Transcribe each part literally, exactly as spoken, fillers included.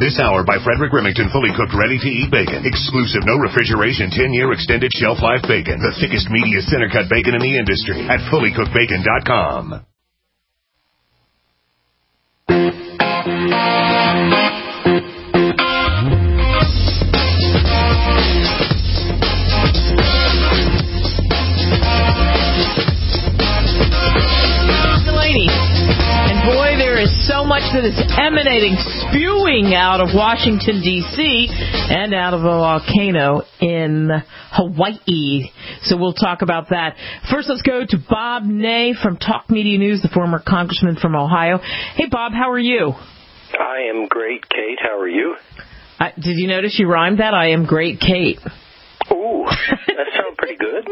This hour by Frederick Remington, fully cooked, ready-to-eat bacon. Exclusive, no refrigeration, ten-year extended shelf life bacon. The thickest, meatiest, center-cut bacon in the industry at fully cooked bacon dot com. So much that is emanating, spewing out of Washington, D C, and out of a volcano in Hawaii. So we'll talk about that. First, let's go to Bob Ney from Talk Media News, the former congressman from Ohio. Hey, Bob, how are you? I am great, Kate. How are you? Uh, did you notice you rhymed that? I am great, Kate. Ooh, that sounds pretty good.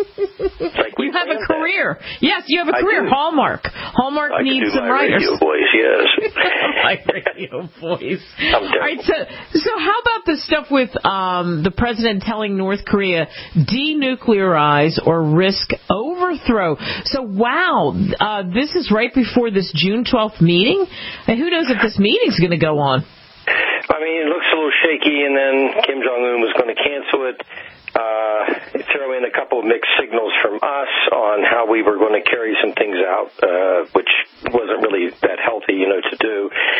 Like you have a career. That. Yes, you have a I career. do. Hallmark. Hallmark I needs can do some my writers. Radio voice, yes. My radio voice. I'm All right, so, so how about the stuff with um, the president telling North Korea denuclearize or risk overthrow? So, wow, uh, this is right before this June twelfth meeting? And who knows if this meeting's going to go on? I mean, it looks a little shaky, and then Kim Jong-un was going to cancel it. Uh, throw in a couple of mixed signals from us on how we were going to carry some things out, uh, which wasn't really that healthy, you know, to do.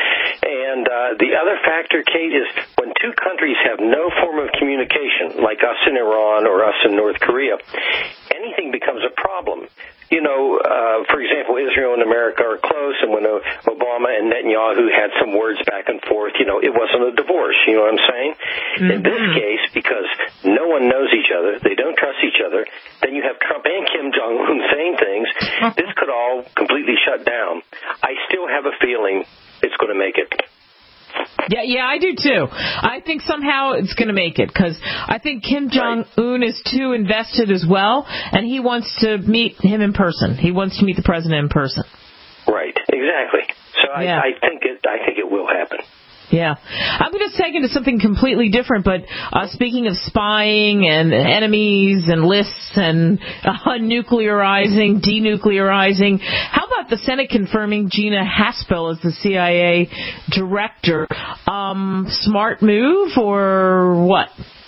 And uh, the other factor, Kate, is when two countries have no form of communication, like us in Iran or us in North Korea, anything becomes a problem. You know, uh, for example, Israel and America are close, and when uh, Obama and Netanyahu had some words back and forth, you know, it wasn't a divorce, you know what I'm saying? Mm-hmm. In this case, because no one knows each other, they don't trust each other, then you have Trump and Kim Jong-un saying things, this could all completely shut down. I still have a feeling it's going to make it. Yeah, yeah, I do too. I think somehow it's going to make it because I think Kim Jong-un is too invested as well, and he wants to meet him in person. He wants to meet the president in person. Right, exactly. So I, yeah. I think it. I think it will happen. Yeah. I'm going to take into something completely different, but uh, speaking of spying and enemies and lists and uh, nuclearizing, denuclearizing, how about the Senate confirming Gina Haspel as the C I A director? Um, smart move or what?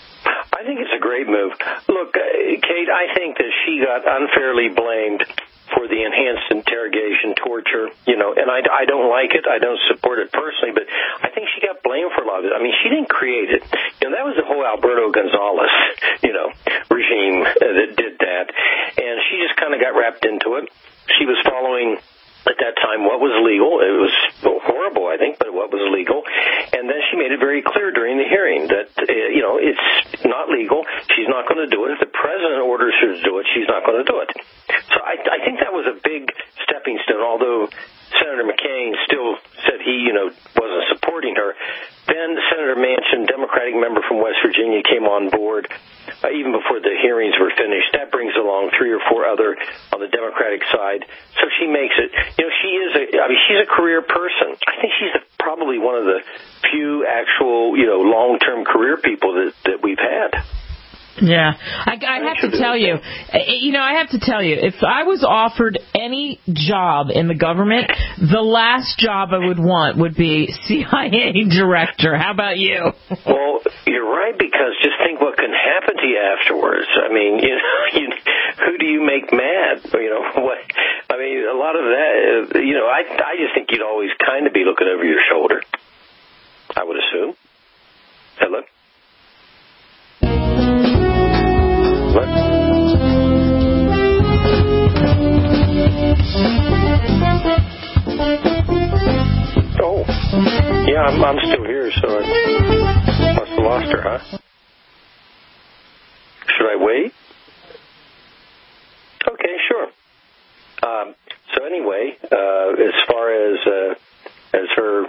I think it's a great move. Look, uh, Kate, I think that she got unfairly blamed for the enhanced interrogation torture, you know, and I, I don't like it. I don't support it personally, but I think she got blamed for a lot of it. I mean, she didn't create it. You know, that was the whole Alberto Gonzalez, you know, regime that did that, and she just kind of got wrapped into it. She was following, at that time, what was legal. It was horrible, I think, but what was legal. And then she made it very clear during the hearing that, uh, you know, it's not legal. She's not going to do it. If the president orders her to do it, she's not going to do it. So I, I think that was a big stepping stone, although Senator McCain still said he, you know, wasn't supporting her. Then Senator Manchin, Democratic member from West Virginia, came on board uh, even before the hearings were finished. That brings along three or four other on the Democratic side. So she makes it, you know, she is a, I mean, she's a career person. I think she's a, probably one of the few actual, you know, long-term career people that, that we've had. Yeah, I, I have to tell you, you know, I have to tell you, if I was offered any job in the government, the last job I would want would be C I A director. How about you? Well, you're right, because just think what can happen to you afterwards. I mean, you know, you, who do you make mad? You know, what? I mean, a lot of that, you know, I, I just think you'd always kind of be looking over your shoulder, I would assume. Hello? What? Oh, yeah, I'm, I'm still here, so I must have lost her, huh? Should I wait? Okay, sure. Um, so anyway, uh, as far as uh, as her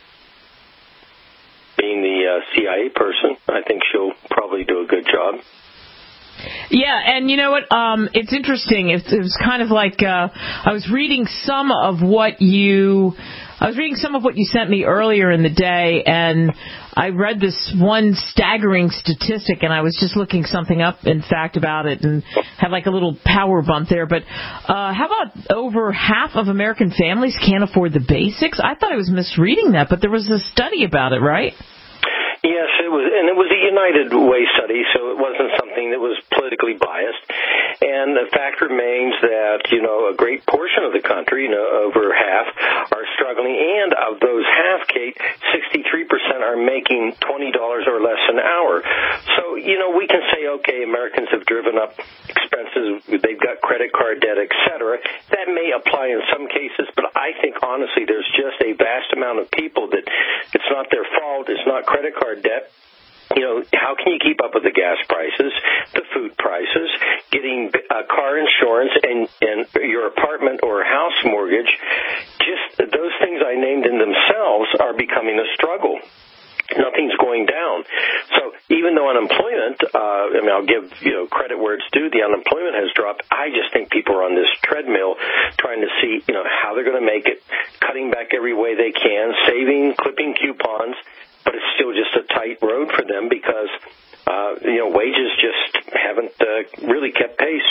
being the uh, C I A person, I think she'll probably do a good job. Yeah, and you know what? Um, it's interesting. It, it was kind of like uh, I was reading some of what you I was reading some of what you sent me earlier in the day, and I read this one staggering statistic, and I was just looking something up, in fact, about it, and had like a little power bump there. But uh, how about over half of American families can't afford the basics? I thought I was misreading that, but there was a study about it, right? Yes, it was, and it was a United Way study, so it wasn't something that was politically biased. And the fact remains that, you know, a great portion of the country, you know, over half, are struggling. And of those half, Kate, sixty-three percent are making twenty dollars or less an hour. So, you know, we can say, okay, Americans have driven up expenses, they've got credit card debt, et cetera. That may apply in some cases, but I think, honestly, there's just a vast amount of people that it's not their fault, it's not credit card debt. You know, how can you keep up with the gas prices, the food prices, getting uh, car insurance, and, and your apartment or house mortgage? Just those things I named in themselves are becoming a struggle. Nothing's going down. So even though unemployment, uh, I mean, I'll give, you know, credit where it's due, the unemployment has dropped, I just think people are on this treadmill trying to see, you know, how they're going to make it, cutting back every way they can, saving, clipping coupons, but it's still just a tight road for them because, uh, you know, wages just haven't uh, really kept pace.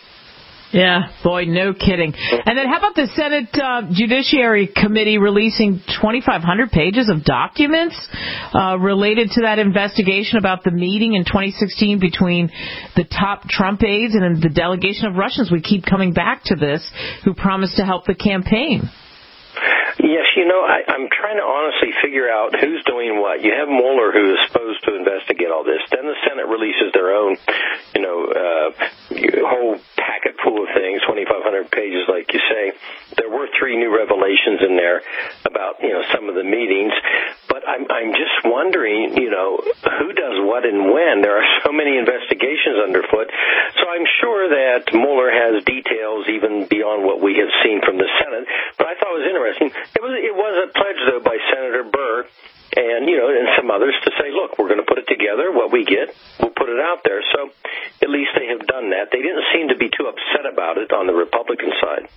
Yeah, boy, no kidding. And then how about the Senate uh, Judiciary Committee releasing twenty-five hundred pages of documents uh, related to that investigation about the meeting in twenty sixteen between the top Trump aides and the delegation of Russians? We keep coming back to this, who promised to help the campaign. Yes, you know, I, I'm trying to honestly figure out who's doing what. You have Mueller, who is supposed to investigate all this. Then the Senate releases their own, you know, uh, whole packet full of things, twenty-five hundred pages, like you say. There were three new revelations in there about, you know, some of the meetings. But I'm, I'm just wondering, you know, who does what and when. There are so many investigations underfoot. So I'm sure that Mueller has details even beyond what we have seen from the Senate. But I thought it was interesting. It was it was a pledge, though, by Senator Burr and, you know, and some others to say, look, we're going to put it together. What we get, we'll put it out there. So at least they have done that. They didn't seem to be too upset about it on the Republican side.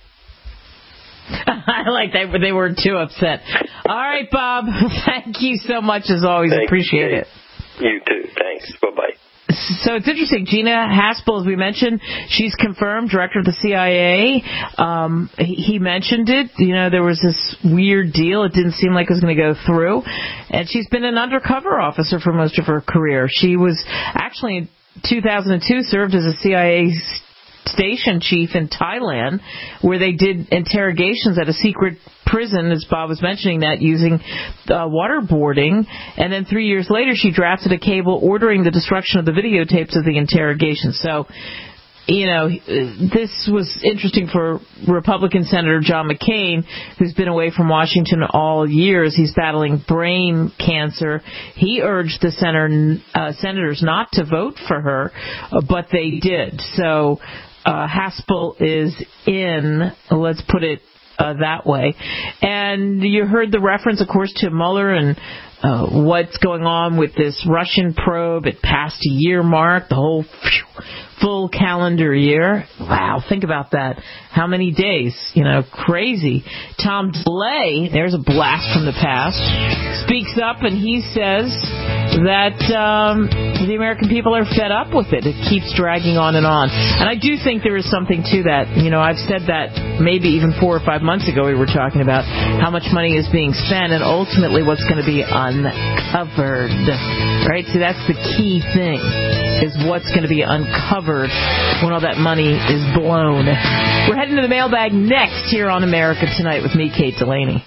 I like that. They weren't too upset. All right, Bob. Thank you so much, as always. Thank Appreciate you. it. You too. Thanks. Bye-bye. So it's interesting. Gina Haspel, as we mentioned, she's confirmed, director of the C I A. Um, he, he mentioned it. You know, there was this weird deal. It didn't seem like it was going to go through. And she's been an undercover officer for most of her career. She was actually, in two thousand two, served as a C I A station chief in Thailand, where they did interrogations at a secret prison, as Bob was mentioning, that using uh, waterboarding. And then three years later, she drafted a cable ordering the destruction of the videotapes of the interrogation. So, you know, this was interesting for Republican Senator John McCain, who's been away from Washington all years. He's battling brain cancer. He urged the senator, uh, senators not to vote for her, uh, but they did. So uh, Haspel is in, let's put it uh, that way. And you heard the reference, of course, to Mueller and uh, what's going on with this Russian probe. It passed a year mark, the whole phew, full calendar year. Wow, think about that. How many days? You know, crazy. Tom DeLay, there's a blast from the past, speaks up and he says that um, the American people are fed up with it. It keeps dragging on and on. And I do think there is something to that. You know, I've said that maybe even four or five months ago we were talking about how much money is being spent and ultimately what's going to be uncovered. Right? So that's the key thing, is what's going to be uncovered when all that money is blown. We're heading to the mailbag next here on America Tonight with me, Kate Delaney.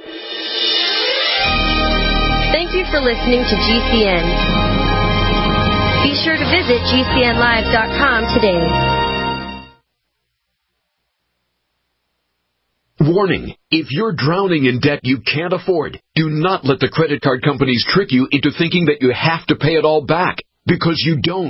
Thank you for listening to G C N. Be sure to visit G C N live dot com today. Warning. If you're drowning in debt you can't afford, do not let the credit card companies trick you into thinking that you have to pay it all back, because you don't.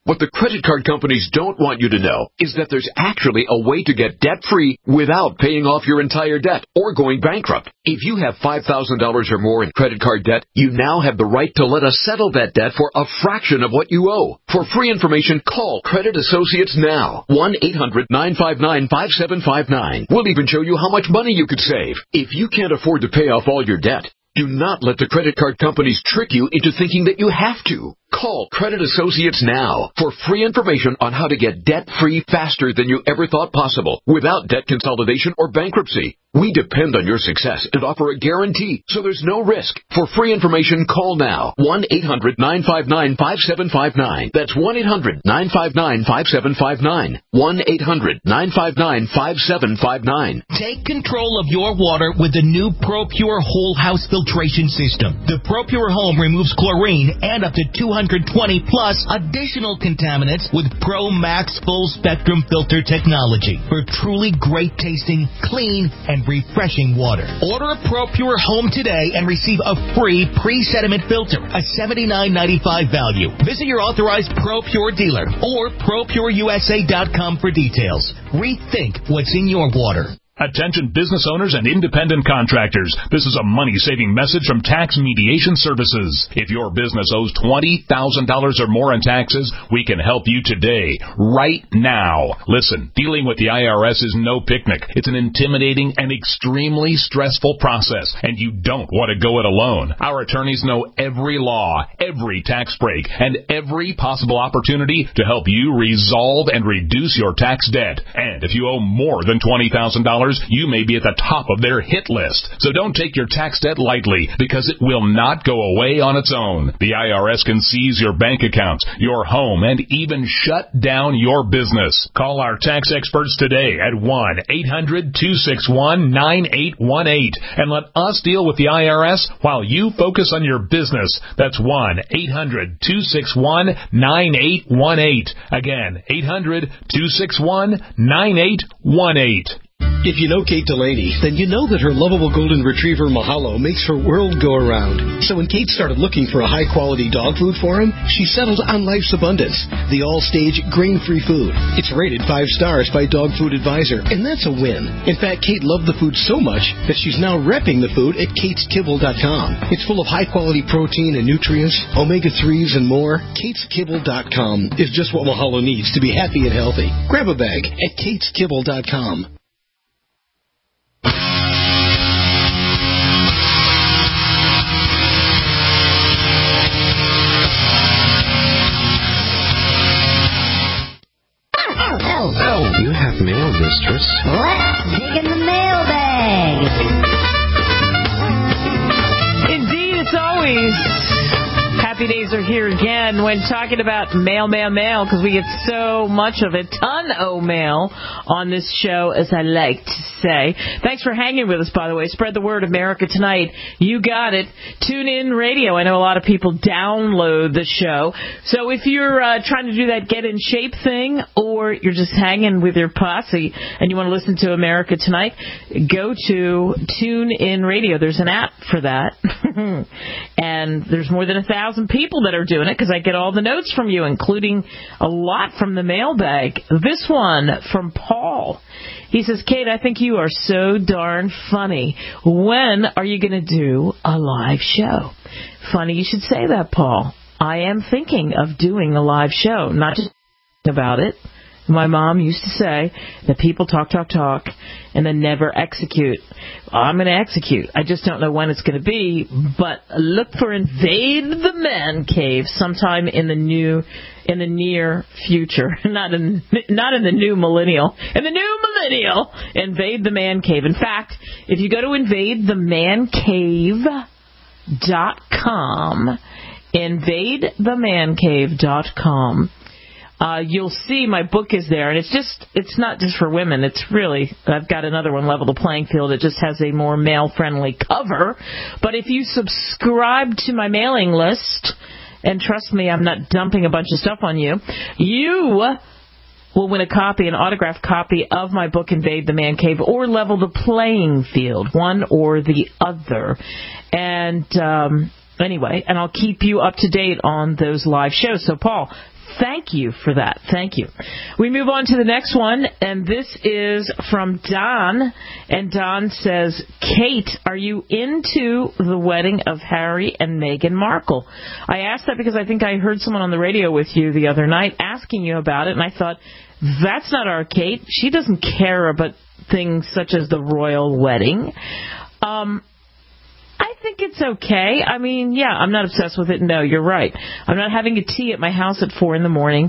What the credit card companies don't want you to know is that there's actually a way to get debt-free without paying off your entire debt or going bankrupt. If you have five thousand dollars or more in credit card debt, you now have the right to let us settle that debt for a fraction of what you owe. For free information, call Credit Associates now. one eight hundred nine five nine five seven five nine. We'll even show you how much money you could save. If you can't afford to pay off all your debt, do not let the credit card companies trick you into thinking that you have to. Call Credit Associates now for free information on how to get debt-free faster than you ever thought possible without debt consolidation or bankruptcy. We depend on your success and offer a guarantee, so there's no risk. For free information, call now. one eight hundred nine five nine five seven five nine. That's one eight hundred nine five nine five seven five nine. one eight hundred nine five nine five seven five nine. Take control of your water with the new ProPure Whole House Filtration System. The ProPure Home removes chlorine and up to two hundred twenty plus additional contaminants with Pro Max Full Spectrum Filter technology for truly great tasting, clean, and refreshing water. Order a ProPure Home today and receive a free pre-sediment filter, a seventy-nine ninety-five value. Visit your authorized ProPure dealer or pro pure U S A dot com for details. Rethink what's in your water. Attention business owners and independent contractors. This is a money-saving message from Tax Mediation Services. If your business owes twenty thousand dollars or more in taxes, we can help you today, right now. Listen, dealing with the I R S is no picnic. It's an intimidating and extremely stressful process, and you don't want to go it alone. Our attorneys know every law, every tax break, and every possible opportunity to help you resolve and reduce your tax debt. And if you owe more than twenty thousand dollars, you may be at the top of their hit list. So don't take your tax debt lightly, because it will not go away on its own. The I R S can seize your bank accounts, your home, and even shut down your business. Call our tax experts today at one eight hundred two six one nine eight one eight and let us deal with the I R S while you focus on your business. That's one eight hundred two six one nine eight one eight. Again, eight hundred two six one nine eight one eight. If you know Kate Delaney, then you know that her lovable golden retriever Mahalo makes her world go around. So when Kate started looking for a high-quality dog food for him, she settled on Life's Abundance, the all-stage grain-free food. It's rated five stars by Dog Food Advisor, and that's a win. In fact, Kate loved the food so much that she's now repping the food at kates kibble dot com. It's full of high-quality protein and nutrients, omega threes, and more. kates kibble dot com is just what Mahalo needs to be happy and healthy. Grab a bag at kates kibble dot com. You have mail, mistress. Let's dig in the mailbag. Indeed, it's always happy days are here again when talking about mail, mail, mail, because we get so much of it, ton o' mail on this show, as I like to say. Thanks for hanging with us, by the way. Spread the word, America Tonight. You got it. Tune in radio. I know a lot of people download the show. So if you're uh, trying to do that get in shape thing, or you're just hanging with your posse and you want to listen to America Tonight, go to Tune In Radio. There's an app for that. And there's more than a thousand people that are doing it, because I get all the notes from you, including a lot from the mailbag. This one from Paul. He says, Kate, I think you are so darn funny. When are you going to do a live show? Funny you should say that, Paul. I am thinking of doing a live show, not just about it. My mom used to say that people talk, talk, talk, and then never execute. I'm going to execute. I just don't know when it's going to be, but look for Invade the Man Cave sometime in the new, in the near future. Not in, not in the new millennial. In the new millennial, Invade the Man Cave. In fact, if you go to invade the man cave dot com, invade the man cave dot com, Uh, you'll see my book is there, and it's just, it's not just for women. It's really, I've got another one, Level the Playing Field. It just has a more male-friendly cover. But if you subscribe to my mailing list, and trust me, I'm not dumping a bunch of stuff on you, you will win a copy, an autographed copy of my book, Invade the Man Cave, or Level the Playing Field, one or the other. And um, anyway, and I'll keep you up to date on those live shows. So, Paul, thank you for that. Thank you. We move on to the next one, and this is from Don. And Don says, Kate, are you into the wedding of Harry and Meghan Markle? I asked that because I think I heard someone on the radio with you the other night asking you about it, and I thought, that's not our Kate. She doesn't care about things such as the royal wedding. Um... I think it's okay. I mean, yeah, I'm not obsessed with it. No, you're right. I'm not having a tea at my house at four in the morning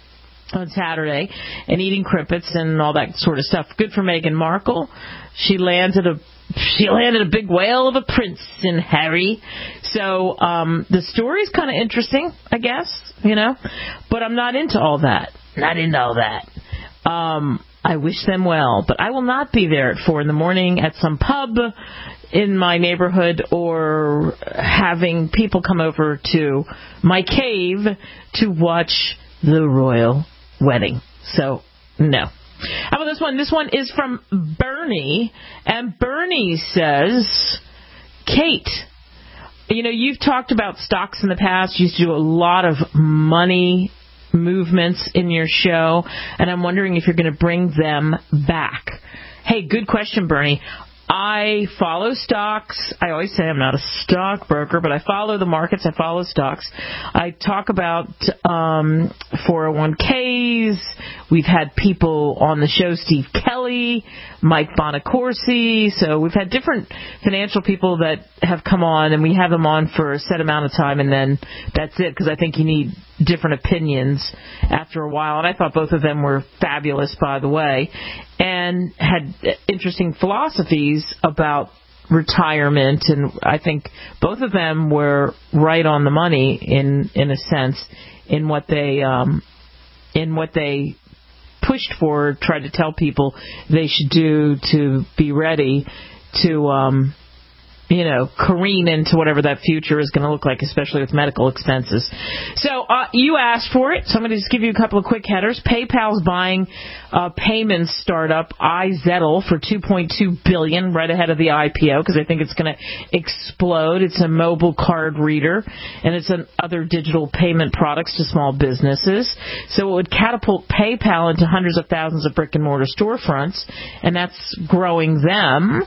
on Saturday and eating crimpets and all that sort of stuff. Good for Meghan Markle. She landed a she landed a big whale of a prince in Harry. So um, the story's kind of interesting, I guess, you know. But I'm not into all that. Not into all that. Um, I wish them well, but I will not be there at four in the morning at some pub in my neighborhood or having people come over to my cave to watch the royal wedding. So, no. How about this one? This one is from Bernie, and Bernie says, Kate, you know, you've talked about stocks in the past. You used to do a lot of money movements in your show, and I'm wondering if you're going to bring them back. Hey, good question, Bernie. I follow stocks. I always say I'm not a stockbroker, but I follow the markets. I follow stocks. I talk about um, four oh one k's. We've had people on the show, Steve Kelly, Mike Bonacorsi. So we've had different financial people that have come on, and we have them on for a set amount of time, and then that's it, because I think you need different opinions after a while. And I thought both of them were fabulous, by the way, and had interesting philosophies about retirement, and I think both of them were right on the money in in a sense in what they um, in what they pushed for, tried to tell people they should do to be ready to um, you know, careen into whatever that future is going to look like, especially with medical expenses. So uh, you asked for it, so I'm going to just give you a couple of quick headers. PayPal's buying uh, payments startup iZettle for two point two billion dollars right ahead of the I P O, because I think it's going to explode. It's a mobile card reader, and it's an other digital payment products to small businesses. So it would catapult PayPal into hundreds of thousands of brick-and-mortar storefronts, and that's growing them.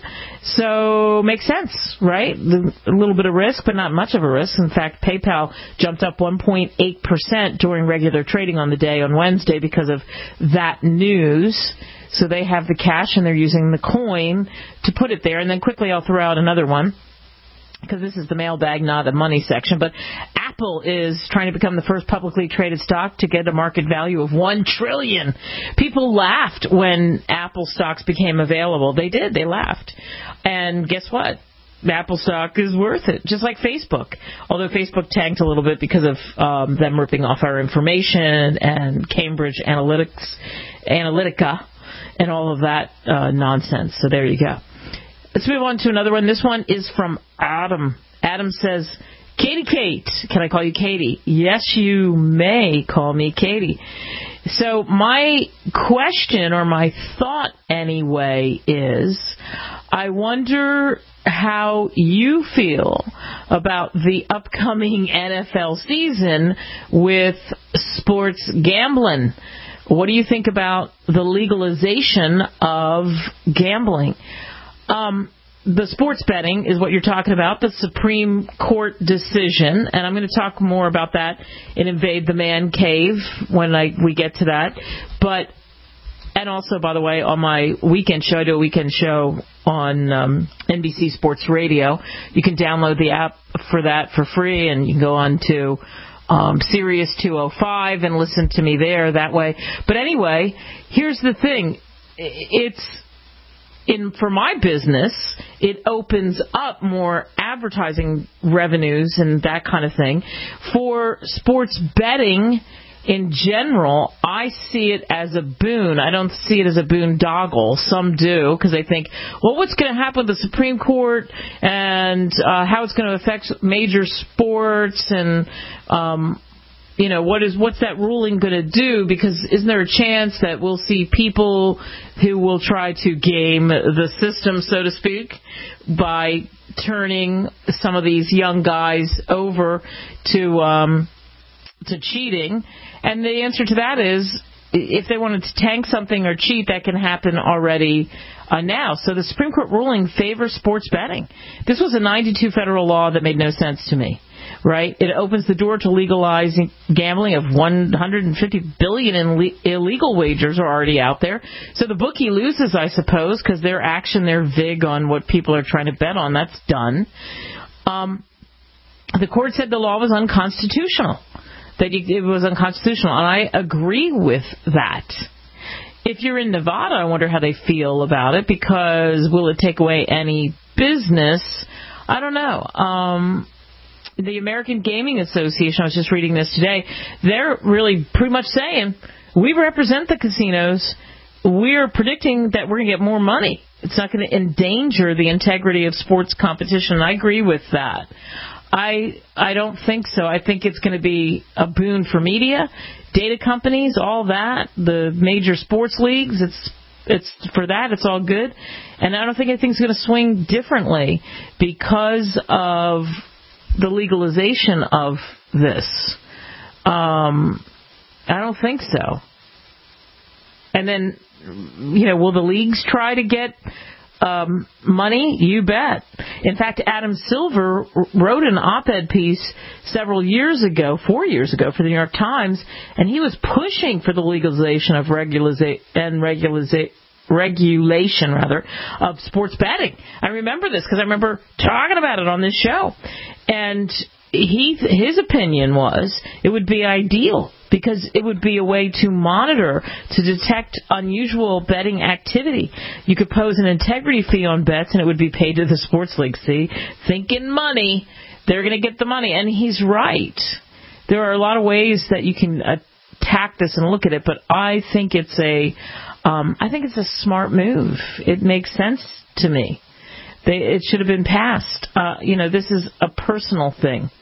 So makes sense, right? A little bit of risk, but not much of a risk. In fact, PayPal jumped up one point eight percent during regular trading on the day on Wednesday because of that news. So they have the cash, and they're using the coin to put it there. And then quickly I'll throw out another one, because this is the mailbag, not the money section. But Apple is trying to become the first publicly traded stock to get a market value of one trillion dollars. People laughed when Apple stocks became available. They did. They laughed. And guess what? The Apple stock is worth it, just like Facebook. Although Facebook tanked a little bit because of um, them ripping off our information and Cambridge Analytics, Analytica, and all of that uh, nonsense. So there you go. Let's move on to another one. This one is from Adam. Adam says, Katie Kate. Can I call you Katie? Yes, you may call me Katie. So my question, or my thought anyway, is I wonder how you feel about the upcoming N F L season with sports gambling. What do you think about the legalization of gambling? Um, the sports betting is what you're talking about, the Supreme Court decision, and I'm going to talk more about that in Invade the Man Cave when I, we get to that. But, and also, by the way, on my weekend show, I do a weekend show on um, N B C Sports Radio. You can download the app for that for free, and you can go on to um, Sirius two oh five and listen to me there that way. But anyway, here's the thing. It's... In, for my business, it opens up more advertising revenues and that kind of thing. For sports betting in general, I see it as a boon. I don't see it as a boondoggle. Some do, because they think, well, what's going to happen with the Supreme Court and uh, how it's going to affect major sports and um You know, what is what's that ruling going to do? Because isn't there a chance that we'll see people who will try to game the system, so to speak, by turning some of these young guys over to um, to cheating? And the answer to that is, if they wanted to tank something or cheat, that can happen already uh, now. So the Supreme Court ruling favors sports betting. This was a ninety-two federal law that made no sense to me, right? It opens the door to legalizing gambling of one hundred fifty billion dollars in le- illegal wagers are already out there. So the bookie loses, I suppose, because their action, their vig on what people are trying to bet on, that's done. Um, the court said the law was unconstitutional. That it was unconstitutional, and I agree with that. If you're in Nevada, I wonder how they feel about it, because will it take away any business? I don't know. Um, the American Gaming Association, I was just reading this today, they're really pretty much saying, we represent the casinos. We're predicting that we're going to get more money. It's not going to endanger the integrity of sports competition, and I agree with that. I I don't think so. I think it's going to be a boon for media, data companies, all that, the major sports leagues. It's it's for that. It's all good, and I don't think anything's going to swing differently because of the legalization of this. Um, I don't think so. And then, you know, will the leagues try to get Um, money? You bet. In fact, Adam Silver wrote an op-ed piece several years ago, four years ago, for the New York Times, and he was pushing for the legalization of regulariza- and regulariza- regulation, rather, of sports betting. I remember this because I remember talking about it on this show. And he, his opinion was it would be ideal because it would be a way to monitor, to detect unusual betting activity. You could pose an integrity fee on bets, and it would be paid to the sports league. See, thinking money, they're going to get the money. And he's right. There are a lot of ways that you can attack this and look at it, but I think it's a, um, I think it's a smart move. It makes sense to me. They, it should have been passed. Uh, you know, this is a personal thing.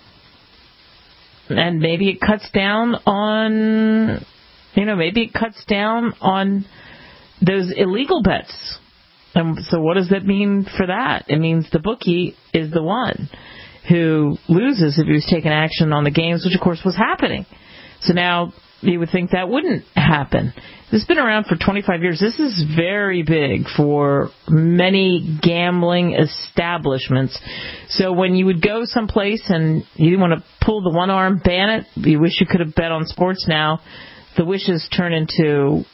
And maybe it cuts down on, you know, maybe it cuts down on those illegal bets. And so what does that mean for that? It means the bookie is the one who loses if he was taking action on the games, which, of course, was happening. So now you would think that wouldn't happen. This has been around for twenty-five years. This is very big for many gambling establishments. So when you would go someplace and you want to pull the one-arm bandit, you wish you could have bet on sports now, the wishes turn into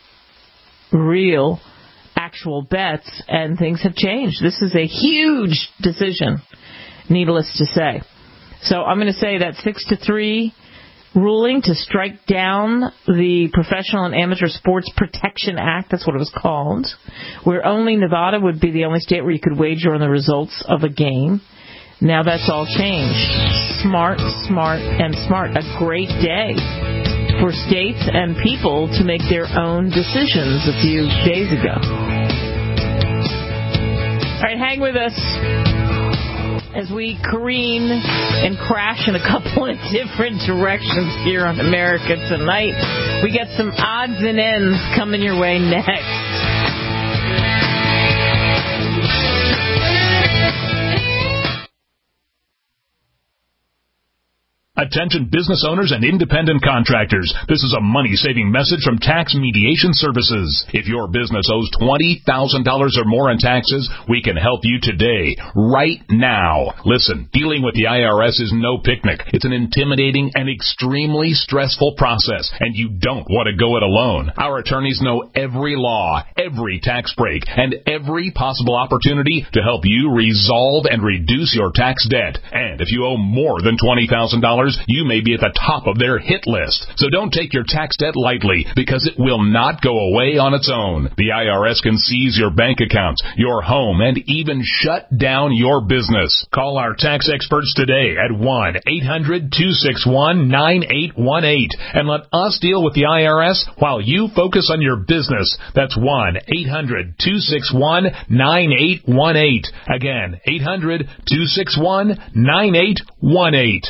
real, actual bets, and things have changed. This is a huge decision, needless to say. So I'm going to say that six to three ruling to strike down the Professional and Amateur Sports Protection Act, that's what it was called, where only Nevada would be the only state where you could wager on the results of a game. Now that's all changed. Smart, smart, and smart. A great day for states and people to make their own decisions a few days ago. All right, hang with us as we careen and crash in a couple of different directions here on America Tonight. We got some odds and ends coming your way next. Attention business owners and independent contractors. This is a money-saving message from Tax Mediation Services. If your business owes twenty thousand dollars or more in taxes, we can help you today, right now. Listen, dealing with the I R S is no picnic. It's an intimidating and extremely stressful process, and you don't want to go it alone. Our attorneys know every law, every tax break, and every possible opportunity to help you resolve and reduce your tax debt. And if you owe more than twenty thousand dollars, you may be at the top of their hit list. So don't take your tax debt lightly, because it will not go away on its own. The I R S can seize your bank accounts, your home, and even shut down your business. Call our tax experts today at one eight hundred two six one nine eight one eight and let us deal with the I R S while you focus on your business. That's one eight hundred two six one nine eight one eight. Again, eight hundred two six one nine eight one eight.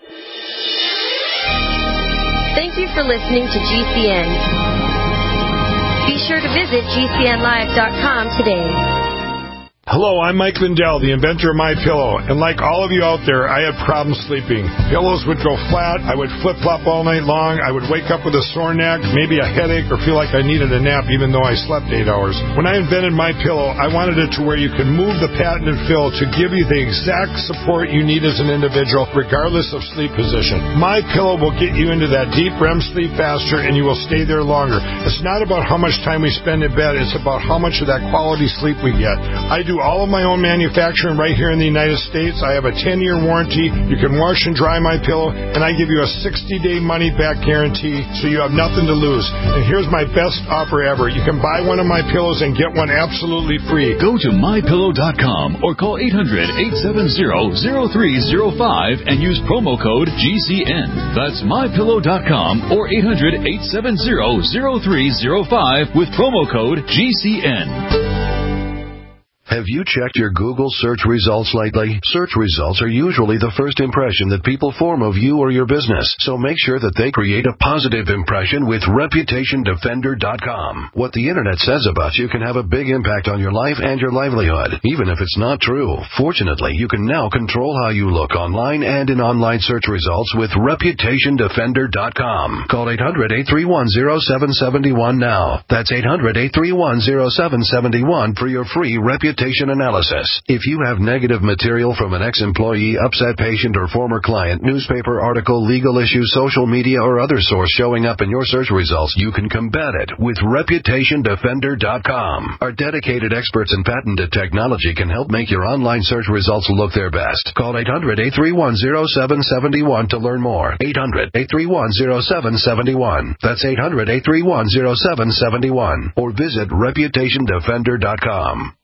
Thank you for listening to G C N. Be sure to visit G C N live dot com today. Hello, I'm Mike Lindell, the inventor of MyPillow, and like all of you out there, I had problems sleeping. Pillows would go flat, I would flip-flop all night long, I would wake up with a sore neck, maybe a headache, or feel like I needed a nap even though I slept eight hours. When I invented MyPillow, I wanted it to where you could move the patented fill to give you the exact support you need as an individual, regardless of sleep position. MyPillow will get you into that deep R E M sleep faster, and you will stay there longer. It's not about how much time we spend in bed, it's about how much of that quality sleep we get. I do all of my own manufacturing right here in the United States. I have a ten-year warranty. You can wash and dry my pillow, and I give you a sixty-day money-back guarantee, so you have nothing to lose. And here's my best offer ever. You can buy one of my pillows and get one absolutely free. Go to my pillow dot com or call eight hundred, eight seven zero, zero three zero five and use promo code G C N. That's my pillow dot com or eight hundred, eight seven zero, zero three zero five with promo code G C N. Have you checked your Google search results lately? Search results are usually the first impression that people form of you or your business, so make sure that they create a positive impression with reputation defender dot com. What the Internet says about you can have a big impact on your life and your livelihood, even if it's not true. Fortunately, you can now control how you look online and in online search results with reputation defender dot com. Call eight hundred, eight three one, zero seven seven one now. That's eight hundred, eight three one, zero seven seven one for your free reputation analysis. If you have negative material from an ex-employee, upset patient, or former client, newspaper article, legal issue, social media, or other source showing up in your search results, you can combat it with reputation defender dot com. Our dedicated experts in patented technology can help make your online search results look their best. Call eight hundred, eight three one, zero seven seven one to learn more. eight hundred, eight three one, zero seven seven one. That's eight hundred, eight three one, zero seven seven one. Or visit reputation defender dot com.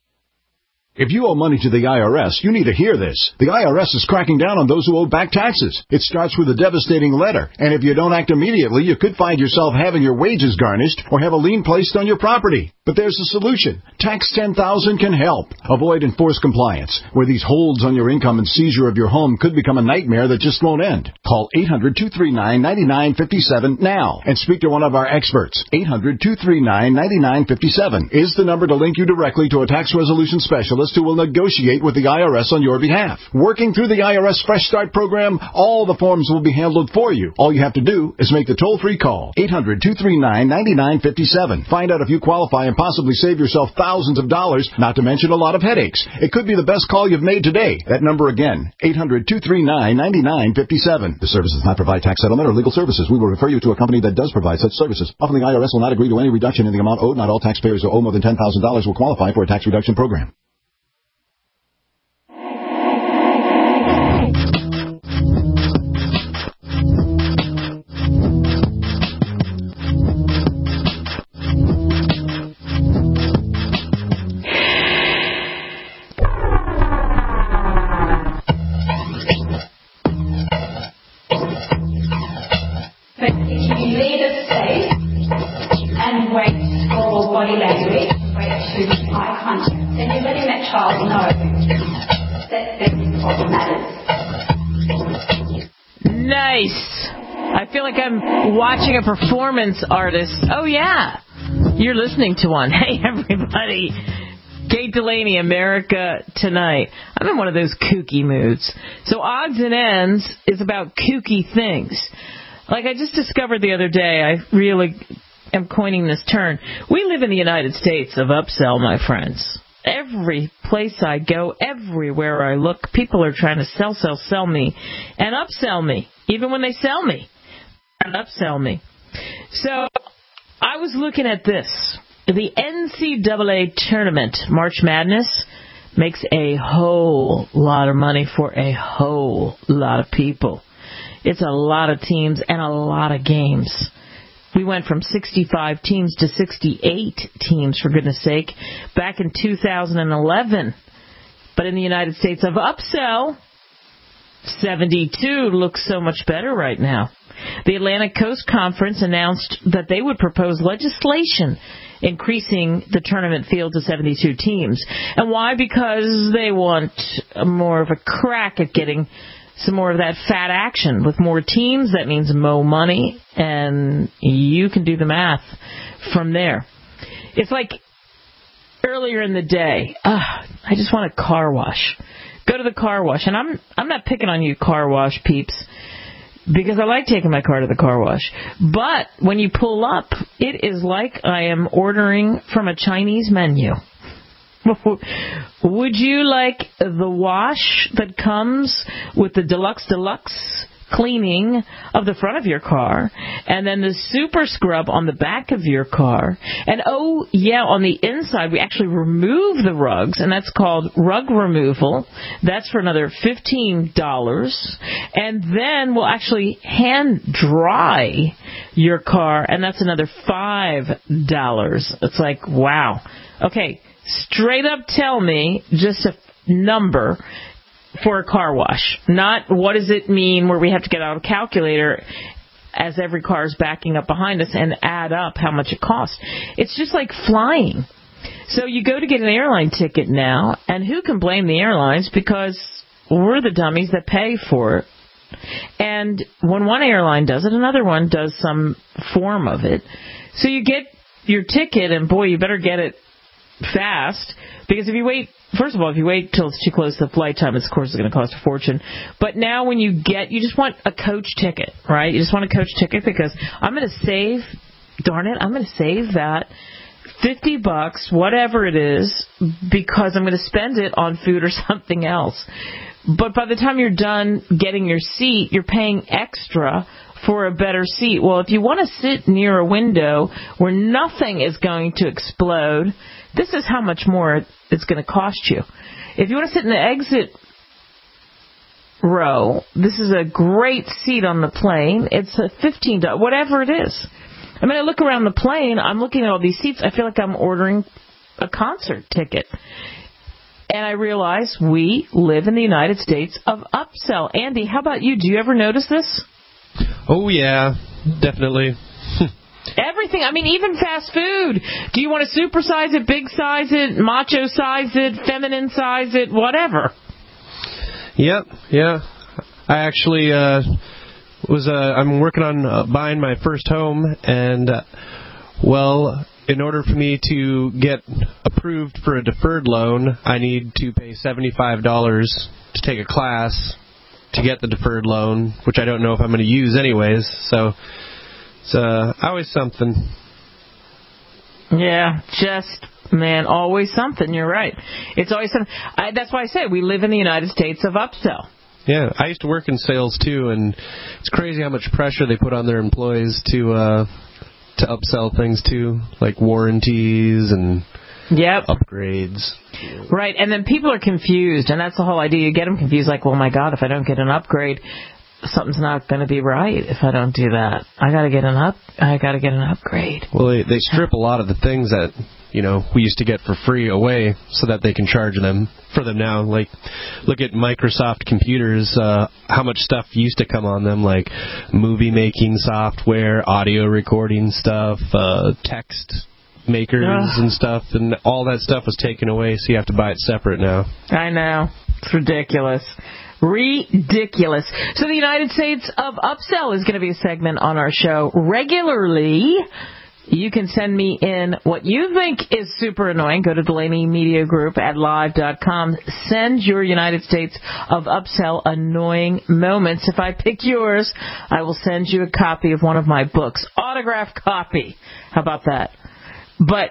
If you owe money to the I R S, you need to hear this. The I R S is cracking down on those who owe back taxes. It starts with a devastating letter, and if you don't act immediately, you could find yourself having your wages garnished or have a lien placed on your property. But there's a solution. Tax ten thousand can help. Avoid enforced compliance, where these holds on your income and seizure of your home could become a nightmare that just won't end. Call eight hundred, two three nine, nine nine five seven now and speak to one of our experts. eight hundred, two three nine, nine nine five seven is the number to link you directly to a tax resolution specialist who will negotiate with the I R S on your behalf. Working through the I R S Fresh Start program, all the forms will be handled for you. All you have to do is make the toll-free call. eight hundred, two three nine, nine nine five seven. Find out if you qualify and possibly save yourself thousands of dollars, not to mention a lot of headaches. It could be the best call you've made today. That number again, eight hundred, two three nine, nine nine five seven. The service does not provide tax settlement or legal services. We will refer you to a company that does provide such services. Often the I R S will not agree to any reduction in the amount owed. Not all taxpayers who owe more than ten thousand dollars will qualify for a tax reduction program. Nice. I feel like I'm watching a performance artist. Oh, yeah. You're listening to one. Hey, everybody. Kate Delaney, America Tonight. I'm in one of those kooky moods. So Odds and Ends is about kooky things. Like I just discovered the other day, I really am coining this term. We live in the United States of upsell, my friends. Every place I go, everywhere I look, people are trying to sell, sell, sell me and upsell me, even when they sell me and upsell me. So I was looking at this. The N C double A tournament, March Madness, makes a whole lot of money for a whole lot of people. It's a lot of teams and a lot of games. We went from sixty-five teams to sixty-eight teams, for goodness sake, back in two thousand eleven. But in the United States of upsell, seventy-two looks so much better right now. The Atlantic Coast Conference announced that they would propose legislation increasing the tournament field to seventy-two teams. And why? Because they want more of a crack at getting some more of that fat action. With more teams, that means more money, and you can do the math from there. It's like earlier in the day, uh, I just want a car wash. Go to the car wash. And I'm I'm not picking on you car wash peeps, because I like taking my car to the car wash. But when you pull up, it is like I am ordering from a Chinese menu. Would you like the wash that comes with the deluxe deluxe cleaning of the front of your car, and then the super scrub on the back of your car, and oh yeah, on the inside we actually remove the rugs, and that's called rug removal. That's for another fifteen dollars, and then we'll actually hand dry your car, and that's another five dollars. It's like, wow. Okay, straight up tell me just a number for a car wash. Not what does it mean where we have to get out a calculator as every car is backing up behind us and add up how much it costs. It's just like flying. So you go to get an airline ticket now, and who can blame the airlines, because we're the dummies that pay for it. And when one airline does it, another one does some form of it. So you get your ticket, and boy, you better get it fast, because if you wait, first of all, if you wait till it's too close to the flight time, it's, of course, it's going to cost a fortune. But now when you get, you just want a coach ticket, right? You just want a coach ticket because I'm going to save, darn it, I'm going to save that fifty bucks, whatever it is, because I'm going to spend it on food or something else. But by the time you're done getting your seat, you're paying extra for a better seat. Well, if you want to sit near a window where nothing is going to explode, this is how much more it's going to cost you. If you want to sit in the exit row, this is a great seat on the plane. It's a fifteen dollars, whatever it is. I mean, I look around the plane, I'm looking at all these seats, I feel like I'm ordering a concert ticket. And I realize we live in the United States of upsell. Andy, how about you? Do you ever notice this? Oh, yeah, definitely. Everything. I mean, even fast food. Do you want to supersize it, big size it, macho size it, feminine size it, whatever? Yep, yeah. I actually uh, was, uh, I'm working on uh, buying my first home, and, uh, well, in order for me to get approved for a deferred loan, I need to pay seventy-five dollars to take a class to get the deferred loan, which I don't know if I'm going to use anyways, so it's uh, always something. Yeah, just, man, always something. You're right. It's always something. I, that's why I say we live in the United States of upsell. Yeah, I used to work in sales, too, and it's crazy how much pressure they put on their employees to uh, to upsell things, too, like warranties and yep. upgrades. Right, and then people are confused, and that's the whole idea. You get them confused, like, well, my God, if I don't get an upgrade, something's not going to be right if I don't do that. I got to get an up. I got to get an upgrade. Well, they, they strip a lot of the things that, you know, we used to get for free away so that they can charge them for them now. Like, look at Microsoft computers, uh, how much stuff used to come on them, like movie making software, audio recording stuff, uh, text makers Ugh. and stuff, and all that stuff was taken away, so you have to buy it separate now. I know. It's ridiculous. Ridiculous. So the United States of Upsell is going to be a segment on our show regularly. You can send me in what you think is super annoying. Go to Delaney Media Group at live dot com. Send your United States of Upsell annoying moments. If I pick yours, I will send you a copy of one of my books. Autographed copy. How about that? But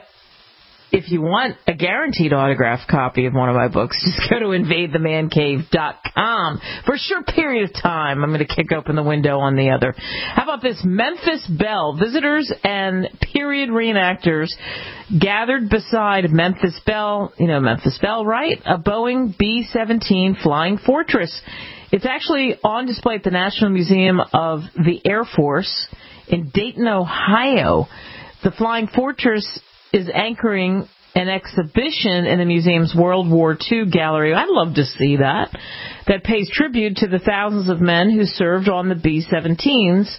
if you want a guaranteed autographed copy of one of my books, just go to invade the man cave dot com. For a short period of time, I'm going to kick open the window on the other. How about this? Memphis Belle. Visitors and period reenactors gathered beside Memphis Belle. You know Memphis Belle, right? A Boeing B seventeen Flying Fortress. It's actually on display at the National Museum of the Air Force in Dayton, Ohio. The Flying Fortress is anchoring an exhibition in the museum's World War Two gallery. I'd love to see that. That pays tribute to the thousands of men who served on the B seventeens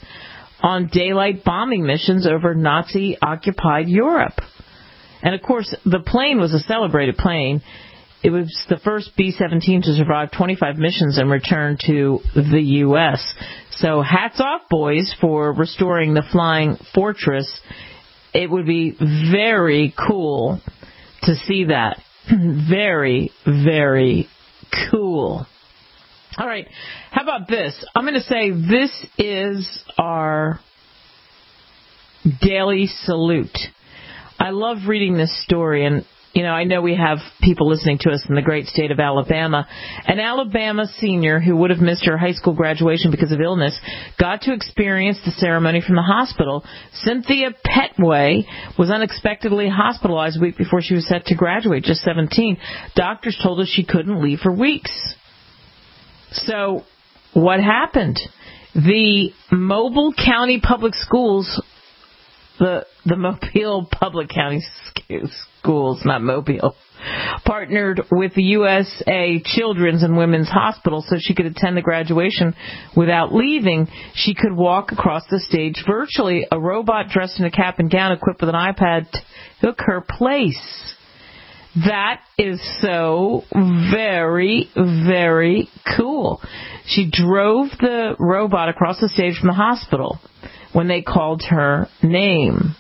on daylight bombing missions over Nazi-occupied Europe. And, of course, the plane was a celebrated plane. It was the first B seventeen to survive twenty-five missions and return to the U S So hats off, boys, for restoring the Flying Fortress. It would be very cool to see that. Very, very cool. All right. How about this? I'm going to say this is our daily salute. I love reading this story, and you know, I know we have people listening to us in the great state of Alabama. An Alabama senior who would have missed her high school graduation because of illness got to experience the ceremony from the hospital. Cynthia Petway was unexpectedly hospitalized a week before she was set to graduate, just seventeen. Doctors told her she couldn't leave for weeks. So what happened? The Mobile County Public Schools, the the Mobile Public County Schools, not Mobile, partnered with the U S A Children's and Women's Hospital so she could attend the graduation without leaving. She could walk across the stage virtually. A robot dressed in a cap and gown equipped with an iPad took her place. That is so very, very cool. She drove the robot across the stage from the hospital when they called her name.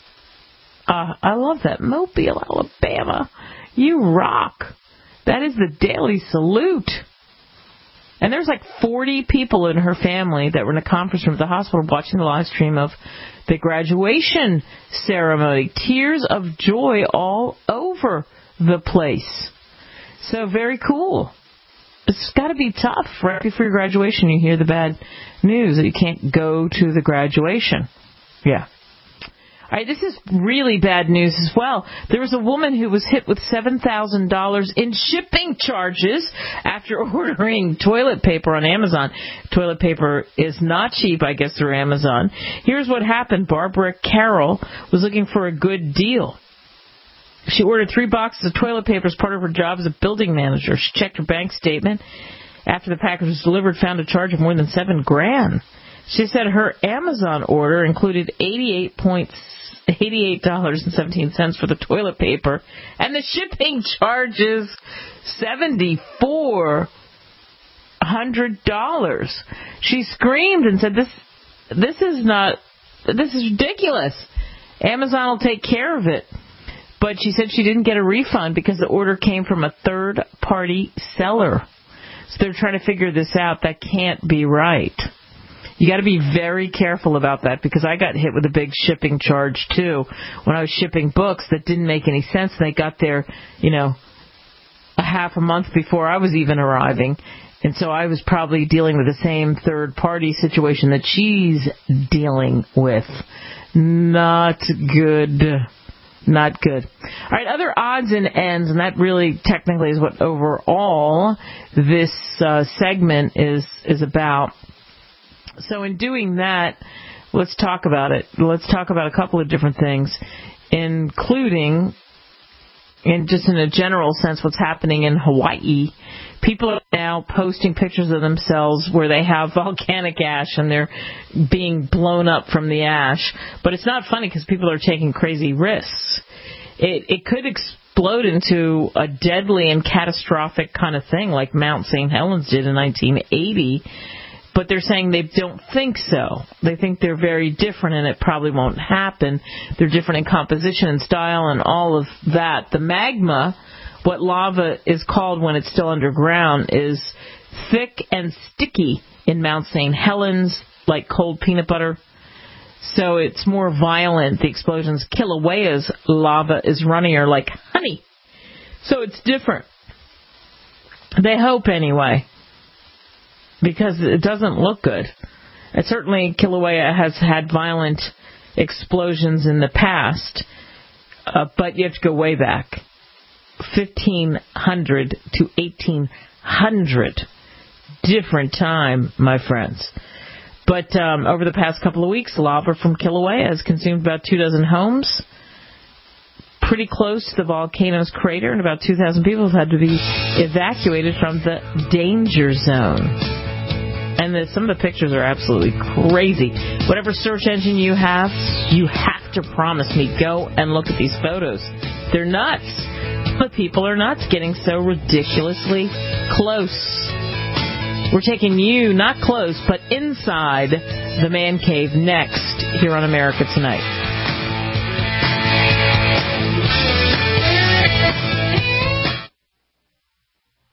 Uh, I love that. Mobile, Alabama. You rock. That is the daily salute. And there's like forty people in her family that were in a conference room at the hospital watching the live stream of the graduation ceremony. Tears of joy all over the place. So very cool. It's got to be tough. Right before your graduation, you hear the bad news that you can't go to the graduation. Yeah. All right, this is really bad news as well. There was a woman who was hit with seven thousand dollars in shipping charges after ordering toilet paper on Amazon. Toilet paper is not cheap, I guess, through Amazon. Here's what happened. Barbara Carroll was looking for a good deal. She ordered three boxes of toilet paper as part of her job as a building manager. She checked her bank statement after the package was delivered, found a charge of more than seven grand. She said her Amazon order included eighty-eight point eighty-eight dollars and seventeen cents for the toilet paper, and the shipping charges seventy-four hundred dollars. She screamed and said, "This, this is not, this is ridiculous. Amazon will take care of it." But she said she didn't get a refund because the order came from a third-party seller. So they're trying to figure this out. That can't be right. You got to be very careful about that, because I got hit with a big shipping charge, too, when I was shipping books that didn't make any sense. They got there, you know, a half a month before I was even arriving. And so I was probably dealing with the same third-party situation that she's dealing with. Not good. Not good. All right, other odds and ends, and that really technically is what overall this uh, segment is is about. So in doing that, let's talk about it. Let's talk about a couple of different things, including, in just in a general sense, what's happening in Hawaii. People are now posting pictures of themselves where they have volcanic ash and they're being blown up from the ash. But it's not funny because people are taking crazy risks. It, it could explode into a deadly and catastrophic kind of thing like Mount Saint Helens did in nineteen eighty. But they're saying they don't think so. They think they're very different and it probably won't happen. They're different in composition and style and all of that. The magma, what lava is called when it's still underground, is thick and sticky in Mount Saint Helens, like cold peanut butter. So it's more violent. The explosions. Kilauea's lava is runnier like honey. So it's different. They hope anyway, because it doesn't look good. And certainly Kilauea has had violent explosions in the past, uh, but you have to go way back. fifteen hundred to eighteen hundred. Different time, my friends. But um, over the past couple of weeks, lava from Kilauea has consumed about two dozen homes, pretty close to the volcano's crater, and about two thousand people have had to be evacuated from the danger zone. And the, some of the pictures are absolutely crazy. Whatever search engine you have, you have to promise me, go and look at these photos. They're nuts. But people are nuts, getting so ridiculously close. We're taking you, not close, but inside the man cave next here on America Tonight.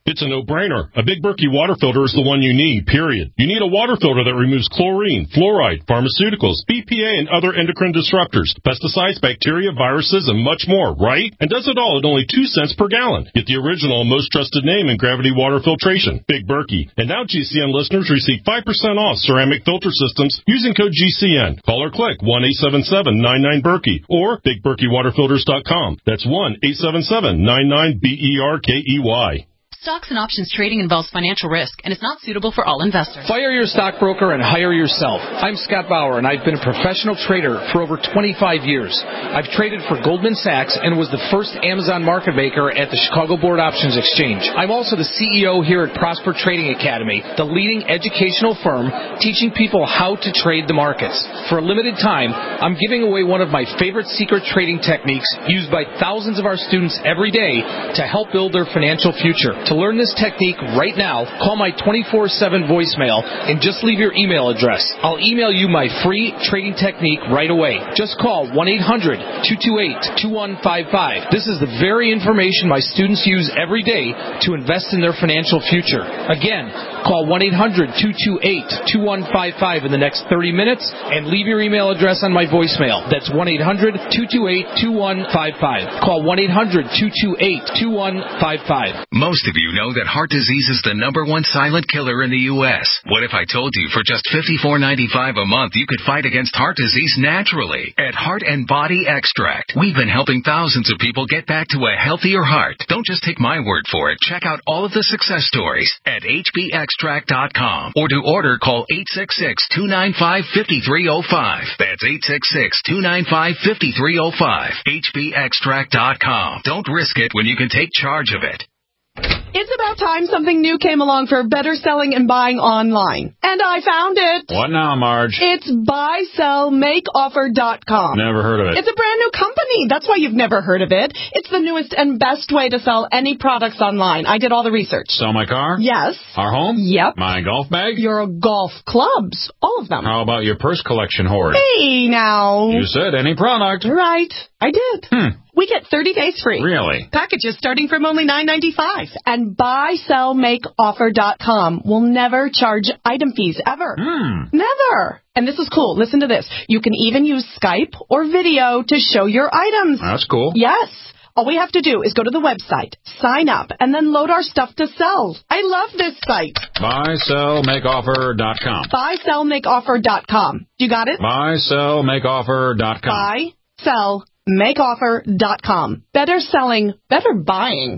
It's a no-brainer. A Big Berkey water filter is the one you need, period. You need a water filter that removes chlorine, fluoride, pharmaceuticals, B P A, and other endocrine disruptors, pesticides, bacteria, viruses, and much more, right? And does it all at only two cents per gallon. Get the original and most trusted name in gravity water filtration, Big Berkey. And now G C N listeners receive five percent off ceramic filter systems using code G C N. Call or click one eight seven seven nine nine Berkey or big berkey water filters dot com. That's one eight seven seven nine nine B E R K E Y. Stocks and options trading involves financial risk and is not suitable for all investors. Fire your stockbroker and hire yourself. I'm Scott Bauer, and I've been a professional trader for over twenty-five years. I've traded for Goldman Sachs and was the first Amazon market maker at the Chicago Board Options Exchange. I'm also the C E O here at Prosper Trading Academy, the leading educational firm teaching people how to trade the markets. For a limited time, I'm giving away one of my favorite secret trading techniques used by thousands of our students every day to help build their financial future. To learn this technique right now, call my twenty-four seven voicemail and just leave your email address. I'll email you my free trading technique right away. Just call one eight hundred two two eight two one five five. This is the very information my students use every day to invest in their financial future. Again, call one eight hundred two two eight two one five five in the next thirty minutes and leave your email address on my voicemail. That's one eight hundred two two eight two one five five. Call one eight hundred two two eight two one five five. Most of you know that heart disease is the number one silent killer in the U S. What if I told you for just fifty-four ninety-five a month you could fight against heart disease naturally at Heart and Body Extract? We've been helping thousands of people get back to a healthier heart. Don't just take my word for it. Check out all of the success stories at H B extract dot com or to order call eight six six two nine five five three zero five. That's eight six six two nine five five three zero five. H B extract dot com. Don't risk it when you can take charge of it. It's about time something new came along for better selling and buying online. And I found it. What now, Marge? It's buy sell make offer dot com. Never heard of it. It's a brand new company. That's why you've never heard of it. It's the newest and best way to sell any products online. I did all the research. Sell my car? Yes. Our home? Yep. My golf bag? Your golf clubs. All of them. How about your purse collection hoard? Hey, now. You said any product. Right. I did. Hmm. We get thirty days free. Really? Packages starting from only nine ninety-five. And buy sell make offer dot com will never charge item fees, ever. Hmm. Never. And this is cool. Listen to this. You can even use Skype or video to show your items. That's cool. Yes. All we have to do is go to the website, sign up, and then load our stuff to sell. I love this site. buy sell make offer dot com. buy sell make offer dot com. You got it? buy sell make offer dot com. buy sell make offer dot com. Better selling, better buying.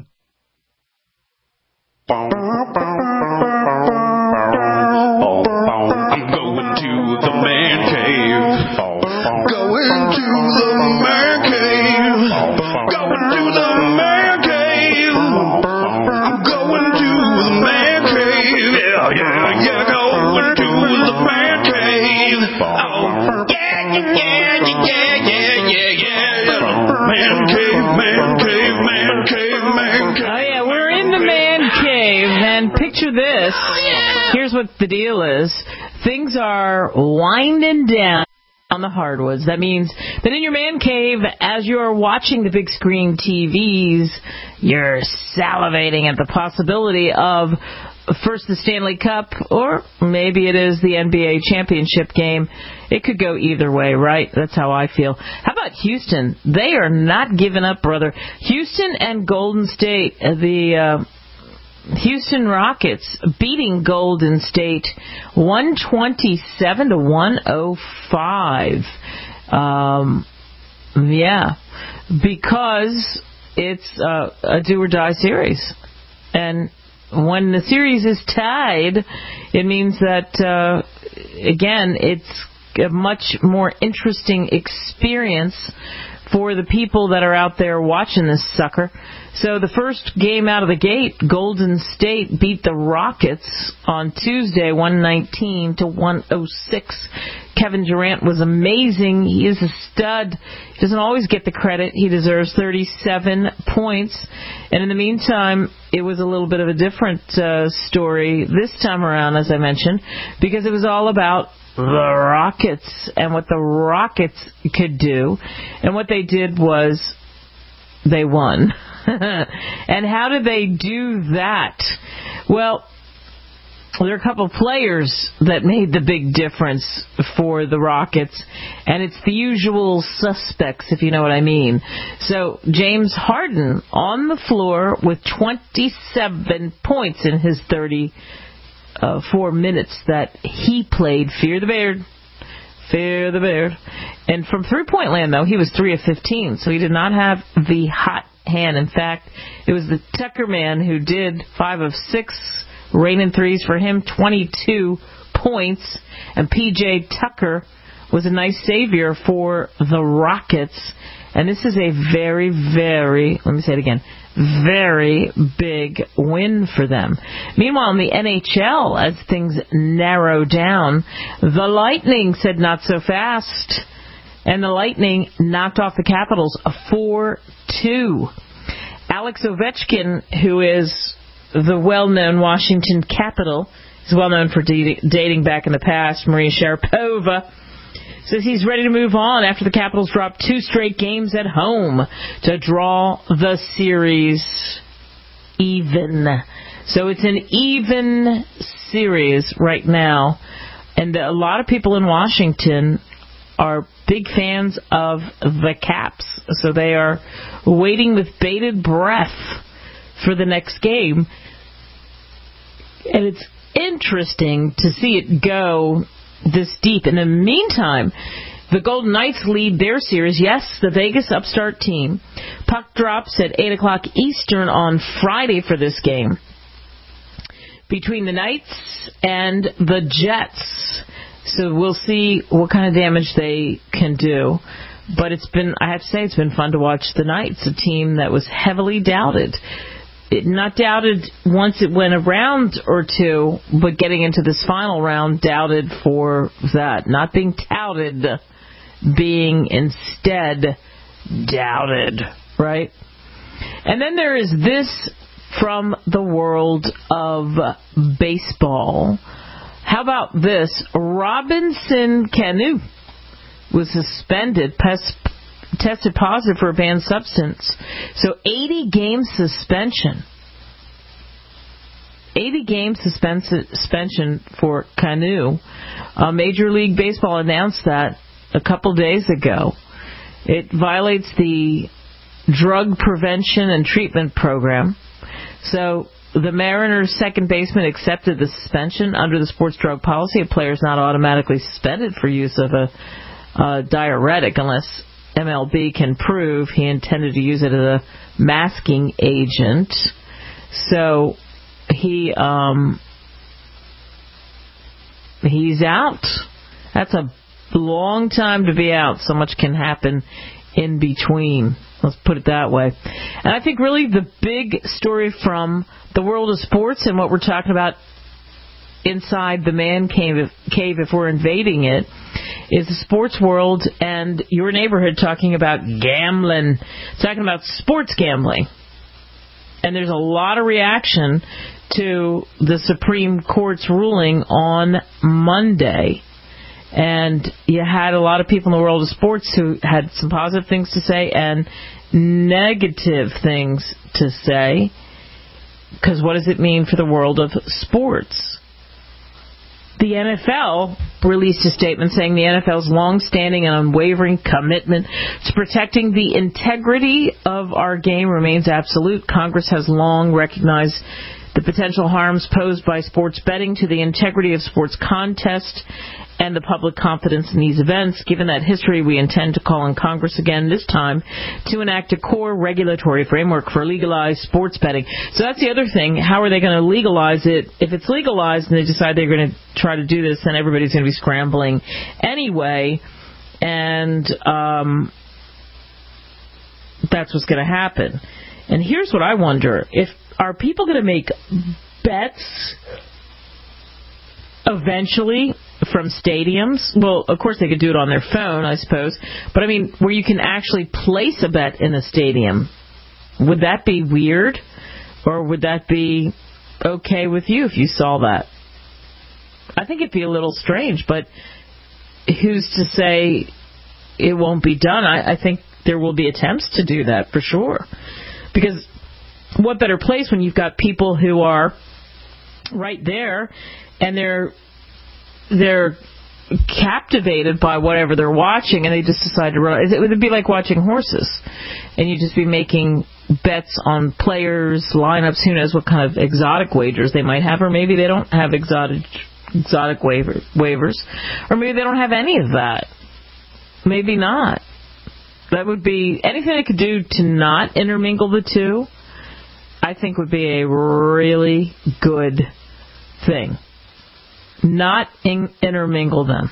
I'm going to the man cave. Going to the man cave. Going to the man cave. I'm going to the man cave. Yeah, yeah, yeah. Going to the man cave. Oh, yeah, yeah, yeah, yeah, yeah, yeah, yeah. Man cave, man cave, man cave, man cave. Oh, yeah, we're in the man cave, and picture this. Here's what the deal is. Things are winding down on the hardwoods. That means that in your man cave, as you're watching the big screen T Vs, you're salivating at the possibility of first the Stanley Cup, or maybe it is the N B A championship game. It could go either way, right? That's how I feel. How about Houston? They are not giving up, brother. Houston and Golden State, the uh, Houston Rockets beating Golden State one twenty-seven to one oh five. Um, yeah, because it's uh, a do-or-die series. And when the series is tied, it means that, uh, again, it's a much more interesting experience for the people that are out there watching this sucker. So the first game out of the gate, Golden State beat the Rockets on Tuesday, one nineteen to one oh six. Kevin Durant was amazing. He is a stud. He doesn't always get the credit. He deserves thirty-seven points. And in the meantime, it was a little bit of a different uh, story this time around, as I mentioned, because it was all about the Rockets and what the Rockets could do. And what they did was they won. And how did they do that? Well, there are a couple of players that made the big difference for the Rockets, and it's the usual suspects, if you know what I mean. So James Harden on the floor with twenty-seven points in his thirty-four minutes that he played. Fear the Beard. Fear the Beard. And from three-point land, though, he was three of fifteen, so he did not have the hot hand. In fact, it was the Tucker man who did five of six raining threes for him, twenty-two points. And P J Tucker was a nice savior for the Rockets. And this is a very, very, let me say it again, very big win for them. Meanwhile, in the N H L, as things narrow down, the Lightning said not so fast. And the Lightning knocked off the Capitals four two. Alex Ovechkin, who is the well-known Washington Capital, is well-known for de- dating back in the past, Maria Sharapova, says he's ready to move on after the Capitals dropped two straight games at home to draw the series even. So it's an even series right now. And a lot of people in Washington are big fans of the Caps. So they are waiting with bated breath for the next game. And it's interesting to see it go this deep. In the meantime, the Golden Knights lead their series. Yes, the Vegas upstart team. Puck drops at eight o'clock Eastern on Friday for this game between the Knights and the Jets. So we'll see what kind of damage they can do. But it's been, I have to say, it's been fun to watch the Knights, a team that was heavily doubted. It not doubted once it went a round or two, but getting into this final round, doubted for that. Not being touted, being instead doubted, right? And then there is this from the world of baseball. How about this? Robinson Cano was suspended, pes- tested positive for a banned substance. So eighty game suspension. eighty game suspens- suspension for Cano. Uh, Major League Baseball announced that a couple days ago. It violates the Drug Prevention and Treatment Program. So the Mariners' second baseman accepted the suspension. Under the sports drug policy, a player is not automatically suspended for use of a, a diuretic unless M L B can prove he intended to use it as a masking agent. So he um, he's out. That's a long time to be out. So much can happen in between. Let's put it that way. And I think really the big story from the world of sports and what we're talking about inside the man cave, cave if we're invading it, is the sports world and your neighborhood talking about gambling, talking about sports gambling. And there's a lot of reaction to the Supreme Court's ruling on Monday. And you had a lot of people in the world of sports who had some positive things to say and negative things to say. Because what does it mean for the world of sports? The N F L released a statement saying the N F L's long-standing and unwavering commitment to protecting the integrity of our game remains absolute. Congress has long recognized the potential harms posed by sports betting to the integrity of sports contests and the public confidence in these events. Given that history, we intend to call on Congress again this time to enact a core regulatory framework for legalized sports betting. So that's the other thing. How are they going to legalize it? If it's legalized and they decide they're going to try to do this, then everybody's going to be scrambling anyway. And um, that's what's going to happen. And here's what I wonder. If are people going to make bets eventually from stadiums? Well, of course they could do it on their phone, I suppose. But, I mean, where you can actually place a bet in a stadium. Would that be weird? Or would that be okay with you if you saw that? I think it'd be a little strange, but who's to say it won't be done? I, I think there will be attempts to do that for sure. Because what better place when you've got people who are right there and they're they're captivated by whatever they're watching, and they just decide to run. It would be like watching horses, and you'd just be making bets on players, lineups, who knows what kind of exotic wagers they might have, or maybe they don't have exotic exotic waiver, waivers, or maybe they don't have any of that. Maybe not. That would be anything they could do to not intermingle the two, I think would be a really good thing. Not in, intermingle them.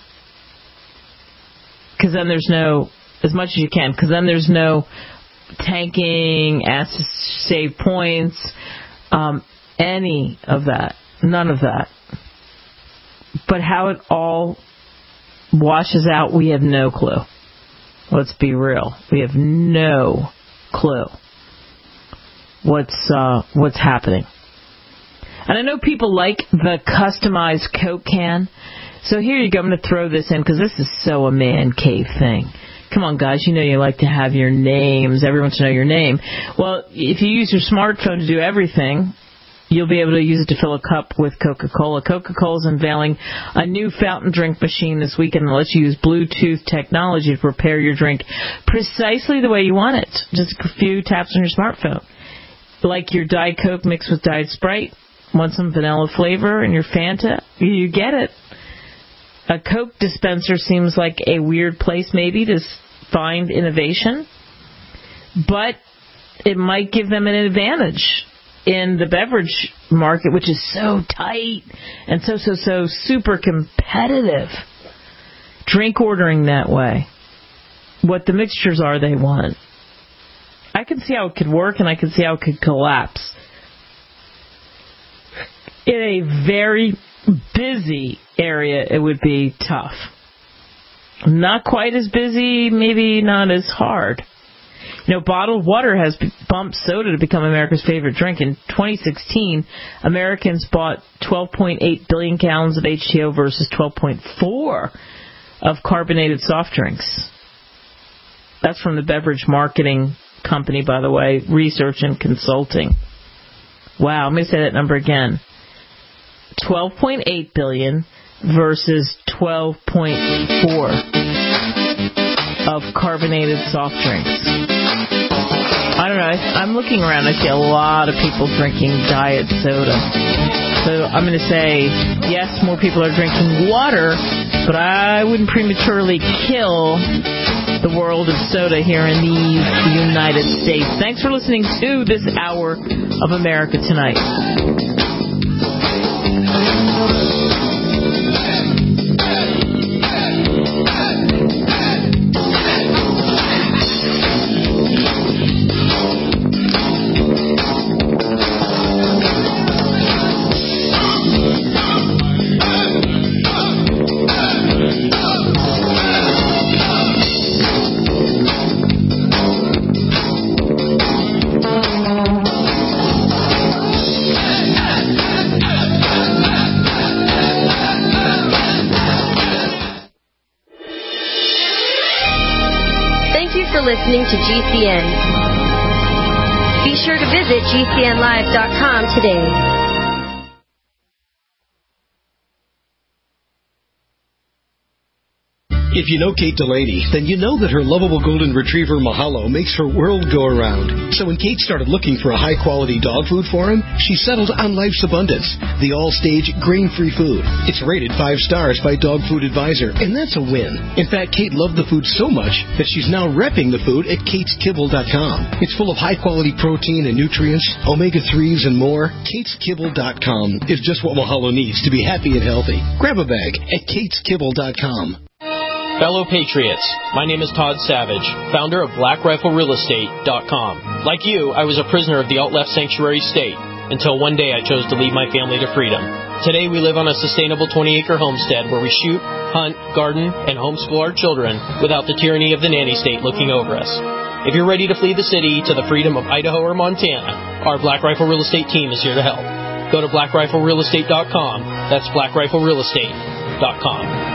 Because then there's no, as much as you can, because then there's no tanking, ask to save points, um, any of that. None of that. But how it all washes out, we have no clue. Let's be real. We have no clue what's uh, what's happening. And I know people like the customized Coke can. So here you go. I'm going to throw this in because this is so a man cave thing. Come on, guys. You know you like to have your names. Everyone should know your name. Well, if you use your smartphone to do everything, you'll be able to use it to fill a cup with Coca-Cola. Coca-Cola is unveiling a new fountain drink machine this weekend that lets you use Bluetooth technology to prepare your drink precisely the way you want it. Just a few taps on your smartphone. Like your Diet Coke mixed with Diet Sprite. Want some vanilla flavor in your Fanta? You get it. A Coke dispenser seems like a weird place maybe to find innovation, but it might give them an advantage in the beverage market, which is so tight and so, so, so super competitive. Drink ordering that way. What the mixtures are they want. I can see how it could work, and I can see how it could collapse. In a very busy area, it would be tough. Not quite as busy, maybe not as hard. You know, bottled water has bumped soda to become America's favorite drink. In twenty sixteen, Americans bought twelve point eight billion gallons of H two O versus twelve point four of carbonated soft drinks. That's from the beverage marketing company, by the way, Research and Consulting. Wow, let me say that number again. twelve point eight billion versus twelve point four of carbonated soft drinks. I don't know. I, I'm looking around. I see a lot of people drinking diet soda. So I'm going to say, yes, more people are drinking water, but I wouldn't prematurely kill the world of soda here in the United States. Thanks for listening to this hour of America Tonight. Listening to G C N. Be sure to visit G C N live dot com today. If you know Kate Delaney, then you know that her lovable golden retriever Mahalo makes her world go around. So when Kate started looking for a high-quality dog food for him, she settled on Life's Abundance, the all-stage grain-free food. It's rated five stars by Dog Food Advisor, and that's a win. In fact, Kate loved the food so much that she's now repping the food at kates kibble dot com. It's full of high-quality protein and nutrients, omega threes, and more. kates kibble dot com is just what Mahalo needs to be happy and healthy. Grab a bag at kates kibble dot com. Fellow Patriots, my name is Todd Savage, founder of black rifle real estate dot com. Like you, I was a prisoner of the alt-left sanctuary state until one day I chose to lead my family to freedom. Today we live on a sustainable twenty-acre homestead where we shoot, hunt, garden, and homeschool our children without the tyranny of the nanny state looking over us. If you're ready to flee the city to the freedom of Idaho or Montana, our Black Rifle Real Estate team is here to help. Go to black rifle real estate dot com. That's black rifle real estate dot com.